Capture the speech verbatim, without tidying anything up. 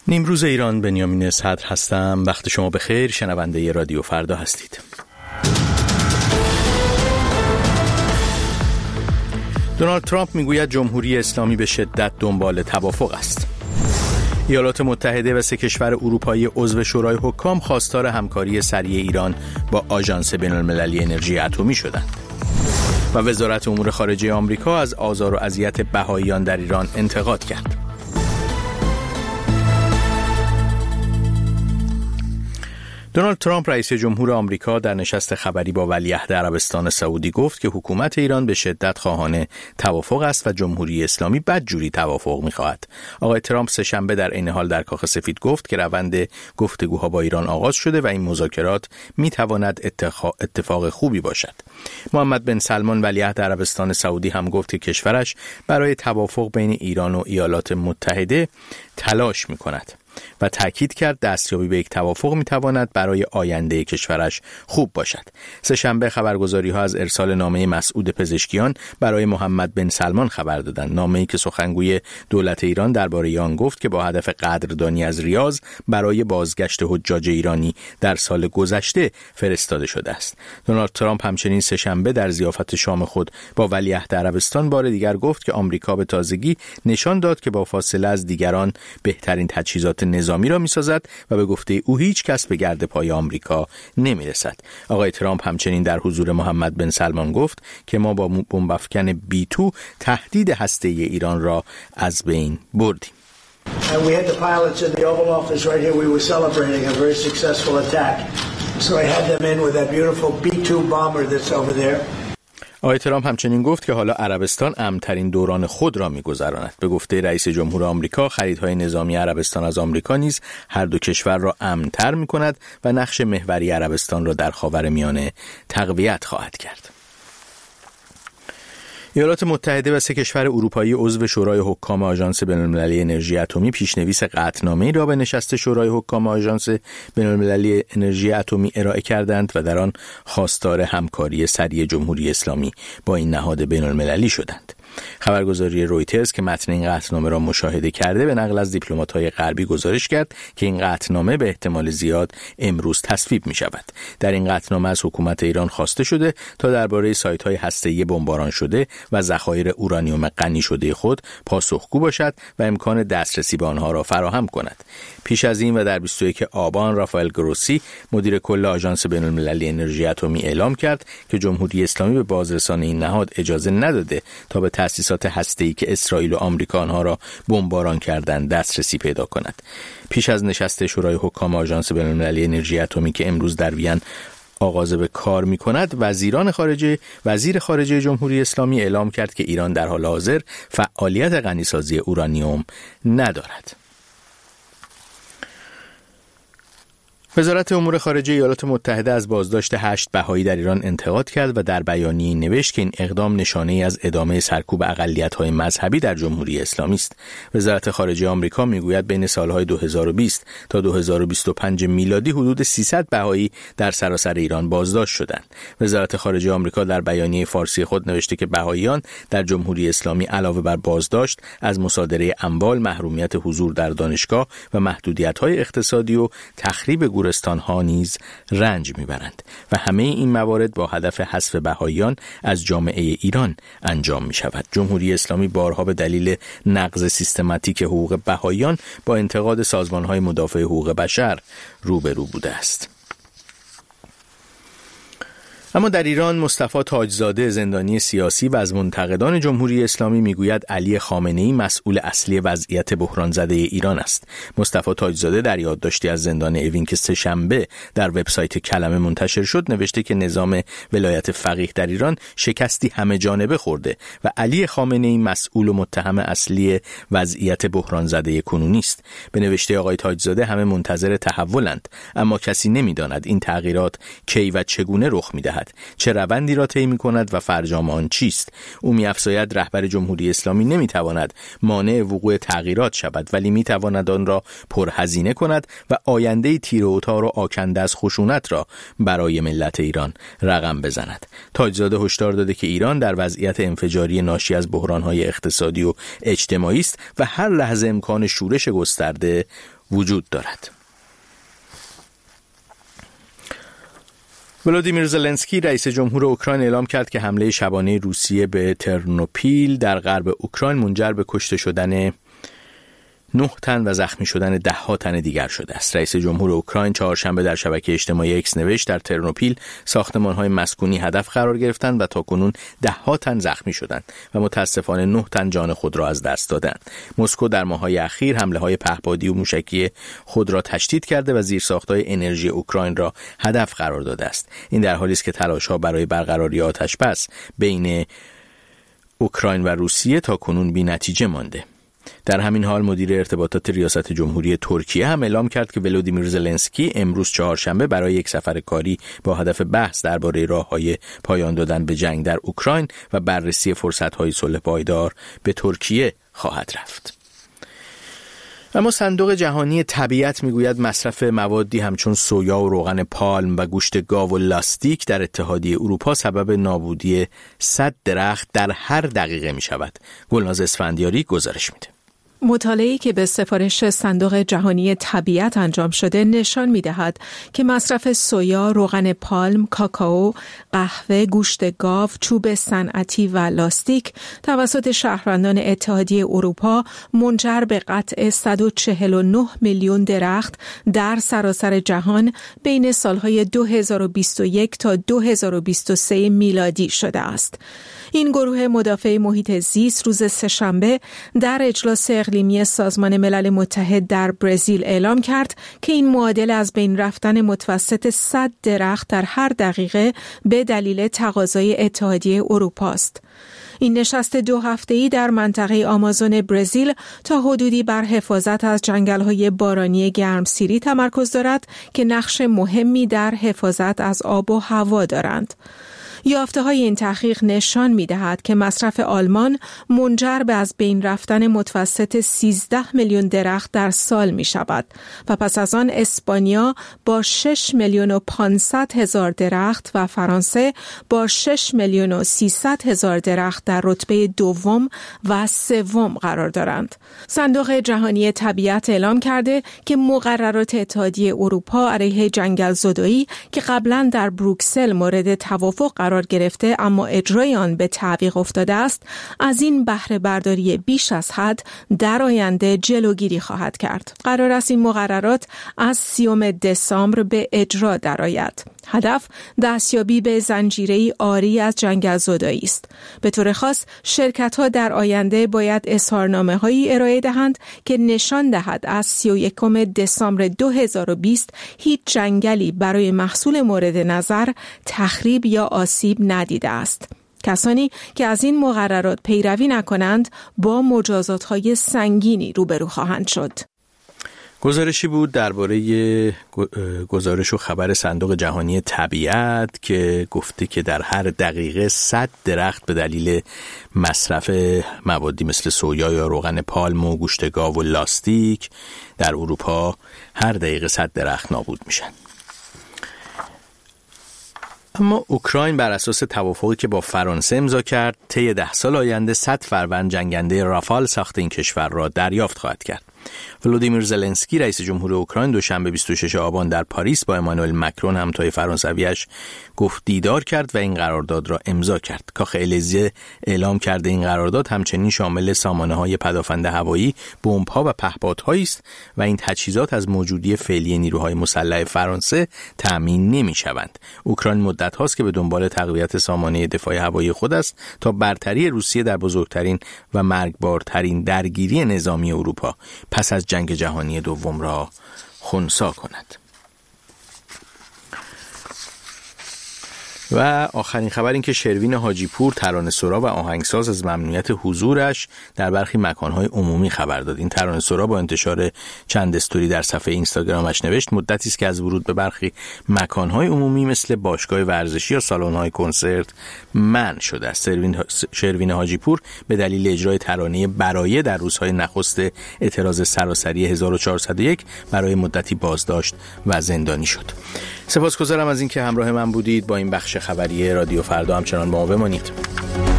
نیمروز ایران، بنیامین صدر هستم. وقت شما بخیر، شنونده رادیو فردا هستید. دونالد ترامپ میگوید جمهوری اسلامی به شدت دنبال توافق است. ایالات متحده و سه کشور اروپایی عضو شورای حکام خواستار همکاری سریع ایران با آژانس بین‌المللی انرژی اتمی شدند. و وزارت امور خارجه آمریکا از آزار و اذیت بهائیان در ایران انتقاد کرد. دونالد ترامپ رئیس جمهور آمریکا در نشست خبری با ولیعهد عربستان سعودی گفت که حکومت ایران به شدت خواهان توافق است و جمهوری اسلامی بدجوری توافق می‌خواهد. آقای ترامپ سه شنبه در این حال در کاخ سفید گفت که روند گفتگوها با ایران آغاز شده و این مذاکرات می‌تواند اتفاق خوبی باشد. محمد بن سلمان ولیعهد عربستان سعودی هم گفت که کشورش برای توافق بین ایران و ایالات متحده تلاش می‌کند و تاکید کرد دستیابی به یک توافق میتواند برای آینده کشورش خوب باشد. سه شنبه خبرگزاری‌ها از ارسال نامه مسعود پزشکیان برای محمد بن سلمان خبر دادند. نامه‌ای که سخنگوی دولت ایران درباره آن گفت که با هدف قدردانی از ریاض برای بازگشت حجاج ایرانی در سال گذشته فرستاده شده است. دونالد ترامپ همچنین سه شنبه در ضیافت شام خود با ولیعهد عربستان بار دیگر گفت که آمریکا به تازگی نشان داد که با فاصله از دیگران بهترین تجهیزات نظامی را می‌سازد و به گفته او هیچ کس به گرد پای آمریکا نمی‌رسد. آقای ترامپ همچنین در حضور محمد بن سلمان گفت که ما با بمب افکن بی دو تهدید هسته‌ای ایران را از بین بردیم. And we had the pilots in the Oval Office right here. We were celebrating a very successful attack. So I had them in with that beautiful بی دو bomber that's over there. آقای ترامپ همچنین گفت که حالا عربستان امن‌ترین دوران خود را می‌گذراند. به گفته رئیس جمهور آمریکا، خریدهای نظامی عربستان از آمریکا نیز هر دو کشور را امن‌تر می‌کند و نقش محوری عربستان را در خاورمیانه تقویت خواهد کرد. ایالات متحده و سه کشور اروپایی عضو شورای حکام آژانس بین‌المللی انرژی اتمی پیشنویس قطعنامه‌ای را به نشست شورای حکام آژانس بین‌المللی انرژی اتمی ارائه کردند و در آن خواستار همکاری سریع جمهوری اسلامی با این نهاد بین‌المللی شدند. خبرگزاری رویترز که متن این قطعنامه را مشاهده کرده به نقل از دیپلمات‌های غربی گزارش کرد که این قطعنامه به احتمال زیاد امروز تصویب می‌شود. در این قطعنامه از حکومت ایران خواسته شده تا درباره سایت‌های هسته‌ای بمباران شده و ذخایر اورانیوم غنی شده خود پاسخگو باشد و امکان دسترسی به آنها را فراهم کند. پیش از این و در بیست و یکم آبان رافائل گروسی مدیر کل آژانس بین‌المللی انرژی اتمی اعلام کرد که جمهوری اسلامی به بازرسان این نهاد اجازه نداده تا به تأسیسات هسته‌ای که اسرائیل و آمریکا آنها را بمباران کردند دسترسی پیدا کند. پیش از نشست شورای حکام آژانس بین‌المللی انرژی اتمی که امروز در وین آغاز به کار می کند، وزیران خارجه وزیر خارجه جمهوری اسلامی اعلام کرد که ایران در حال حاضر فعالیت غنیسازی اورانیوم ندارد. وزارت امور خارجه ایالات متحده از بازداشت هشت بهایی در ایران انتقاد کرد و در بیانیه‌ای نوشت که این اقدام نشانه‌ای از ادامه سرکوب اقلیت‌های مذهبی در جمهوری اسلامی است. وزارت خارجه آمریکا میگوید بین سالهای دو هزار و بیست تا دو هزار و بیست و پنج میلادی حدود سیصد بهایی در سراسر ایران بازداشت شدند. وزارت خارجه آمریکا در بیانیه فارسی خود نوشته که بهاییان در جمهوری اسلامی علاوه بر بازداشت از مصادره اموال، محرومیت حضور در دانشگاه و محدودیت‌های اقتصادی و تخریب گورستان‌ها نیز رنج می‌برند و همه این موارد با هدف حذف بهائیان از جامعه ایران انجام می‌شود. جمهوری اسلامی بارها به دلیل نقض سیستماتیک حقوق بهائیان با انتقاد سازمان‌های مدافع حقوق بشر روبرو بوده است. اما در ایران مصطفی تاجزاده، زندانی سیاسی و از منتقدان جمهوری اسلامی، میگوید علی خامنه‌ای مسئول اصلی وضعیت بحران زده ایران است. مصطفی تاجزاده در یادداشتی از زندان اوین که سه شنبه در وبسایت کلمه منتشر شد نوشته که نظام ولایت فقیه در ایران شکستی همه جانبه خورده و علی خامنه‌ای مسئول و متهم اصلی وضعیت بحران زده کنونی است. به نوشته آقای تاجزاده همه منتظر تحولند، اما کسی نمی‌داند این تغییرات کی و چگونه رخ می‌دهد، چه روندی را طی می‌کند و فرجام آن چیست. او می‌افزاید رهبر جمهوری اسلامی نمی‌تواند مانع وقوع تغییرات شود، ولی می‌تواند آن را پرهزینه کند و آینده تیره و تار و آکنده از خشونت را برای ملت ایران رقم بزند. تاجزاده هشدار داده که ایران در وضعیت انفجاری ناشی از بحران‌های اقتصادی و اجتماعی است و هر لحظه امکان شورش گسترده وجود دارد. ولودیمیر زلنسکی رئیس جمهور اوکراین اعلام کرد که حمله شبانه روسیه به ترنوپیل در غرب اوکراین منجر به کشته شدن نه تن و زخمی شدن ده ها تن دیگر شده است. رئیس جمهور اوکراین چهارشنبه در شبکه اجتماعی ایکس نوشت در ترنوپیل ساختمان‌های مسکونی هدف قرار گرفتند و تاکنون ده ها تن زخمی شدند و متاسفانه نه تن جان خود را از دست دادند. مسکو در ماه‌های اخیر حمله‌های پهپادی و موشکی خود را تشدید کرده و زیرساخت‌های انرژی اوکراین را هدف قرار داده است. این در حالی است که تلاش‌ها برای برقراری آتش‌بس بین اوکراین و روسیه تاکنون بی‌نتیجه مانده. در همین حال مدیر ارتباطات ریاست جمهوری ترکیه هم اعلام کرد که ولودیمیر زلنسکی امروز چهارشنبه برای یک سفر کاری با هدف بحث درباره راه‌های پایان دادن به جنگ در اوکراین و بررسی فرصت‌های صلح پایدار به ترکیه خواهد رفت. اما صندوق جهانی طبیعت میگوید مصرف موادی همچون سویا و روغن پالم و گوشت گاو و لاستیک در اتحادیه اروپا سبب نابودی صد درخت در هر دقیقه می شود. گلناز اسفندیاری گزارش میده. مطالعه‌ای که به سفارش صندوق جهانی طبیعت انجام شده نشان می‌دهد که مصرف سویا، روغن پالم، کاکائو، قهوه، گوشت گاو، چوب صنعتی و لاستیک توسط شهروندان اتحادیه اروپا منجر به قطع صد و چهل و نه میلیون درخت در سراسر جهان بین سالهای دو هزار و بیست و یک تا دو هزار و بیست و سه میلادی شده است. این گروه مدافع محیط زیست روز سه‌شنبه در اجلاس اقلیمی سازمان ملل متحد در برزیل اعلام کرد که این معادل از بین رفتن متوسط صد درخت در هر دقیقه به دلیل تقاضای اتحادیه اروپا است. این نشست دو هفته‌ای در منطقه آمازون برزیل تا حدودی بر حفاظت از جنگل‌های بارانی گرمسیری تمرکز دارد که نقش مهمی در حفاظت از آب و هوا دارند. یافته‌های این تحقیق نشان می‌دهد که مصرف آلمان منجر به از بین رفتن متوسط سیزده میلیون درخت در سال می‌شود و پس از آن اسپانیا با شش میلیون و پانصد هزار درخت و فرانسه با شش میلیون و سیصد هزار درخت در رتبه دوم و سوم قرار دارند. صندوق جهانی طبیعت اعلام کرده که مقررات اتحادیه اروپا علیه جنگل زدایی که قبلا در بروکسل مورد توافق قرار گرفته اما اجرای آن به تعویق افتاده است، از این بهره برداری بیش از حد در آینده جلوگیری خواهد کرد. قرار است این مقررات از سیوم دسامبر به اجرا درآید. هدف دستیابی به زنجیره‌ای عاری از جنگل زدایی است. به طور خاص شرکت‌ها در آینده باید اظهارنامه‌هایی ارائه دهند که نشان دهد از سی و یکم دسامبر دو هزار و بیست هیچ جنگلی برای محصول مورد نظر تخریب یا آسیب ندیده است. کسانی که از این مقررات پیروی نکنند با مجازات‌های سنگینی روبرو خواهند شد. گزارشی بود درباره گزارش و خبر صندوق جهانی طبیعت که گفته که در هر دقیقه صد درخت به دلیل مصرف موادی مثل سویا یا روغن پالم و گوشت گاو و لاستیک در اروپا هر دقیقه صد درخت نابود میشن. اما اوکراین بر اساس توافقی که با فرانسه امضا کرد طی ده سال آینده صد فروند جنگنده رافال ساخت این کشور را دریافت خواهد کرد. ولودیمیر زلنسکی رئیس جمهور اوکراین دوشنبه بیست و ششم آبان در پاریس با امانوئل مکرون همتای فرانسویش گفت دیدار کرد و این قرارداد را امضا کرد. کاخ الزیه اعلام کرده این قرارداد همچنین شامل سامانه‌های پدافند هوایی، بمب‌ها و پهپادهایی است و این تجهیزات از موجودی فعلی نیروهای مسلح فرانسه تأمین نمی‌شوند. اوکراین مدت هاست که به دنبال تقویت سامانه دفاع هوایی خود است تا برتری روسیه در بزرگترین و مرگبارترین درگیری نظامی اروپا پس از جنگ جهانی دوم را خنثی کند. و آخرین خبر این که شروین حاجی پور ترانه‌سرا و آهنگساز از ممنوعیت حضورش در برخی مکان‌های عمومی خبر داد. این ترانه‌سرا با انتشار چند استوری در صفحه اینستاگرامش نوشت مدتی است که از ورود به برخی مکان‌های عمومی مثل باشگاه ورزشی یا سالن‌های کنسرت منع شده است. شروین حاجی پور به دلیل اجرای ترانه برایه در روزهای نخست اعتراض سراسری هزار و چهارصد و یک برای مدتی بازداشت و زندانی شد. سپاسگزارم از اینکه همراه من بودید. با این بخش خبری رادیو فردا همچنان با ما بمانید.